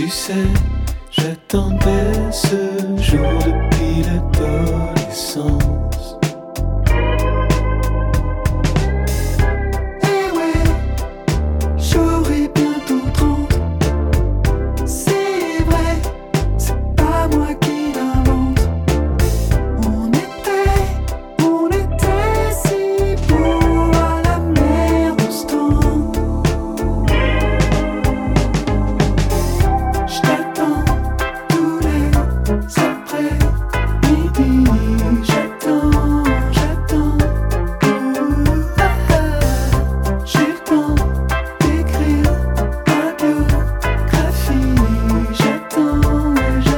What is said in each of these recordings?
Tu sais, j'attendais ce jour depuis l'adolescence. Eh ouais, j'aurai bientôt 30. C'est vrai, c'est pas moi qui l'invente. On était si beau à la mer de ce temps. Je t'attends tous les après-midi. J'attends. J'ai le temps d'écrire ma biographie. J'attends.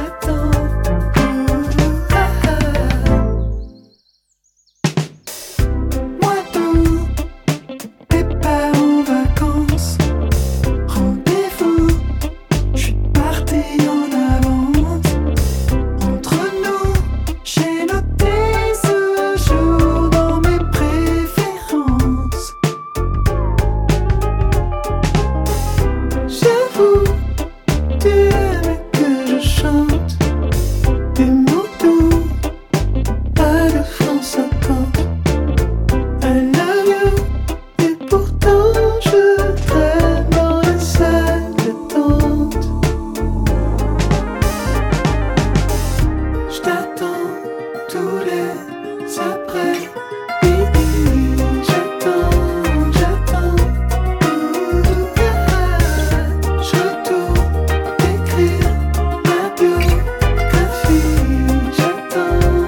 Moi tout départ en vacances. Rendez-vous, je suis parti en avance. Entre nous, j'ai noté ce jour dans mes préférences. J'avoue, tu aimais que je chante des mots doux à la France 50. I love you, et pourtant je traîne dans la salle d'attente. Je t'attends tous les après-midi. J'attends. Je retourne écrire ma biographie. J'attends.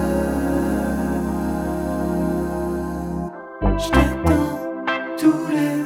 Je t'attends tous les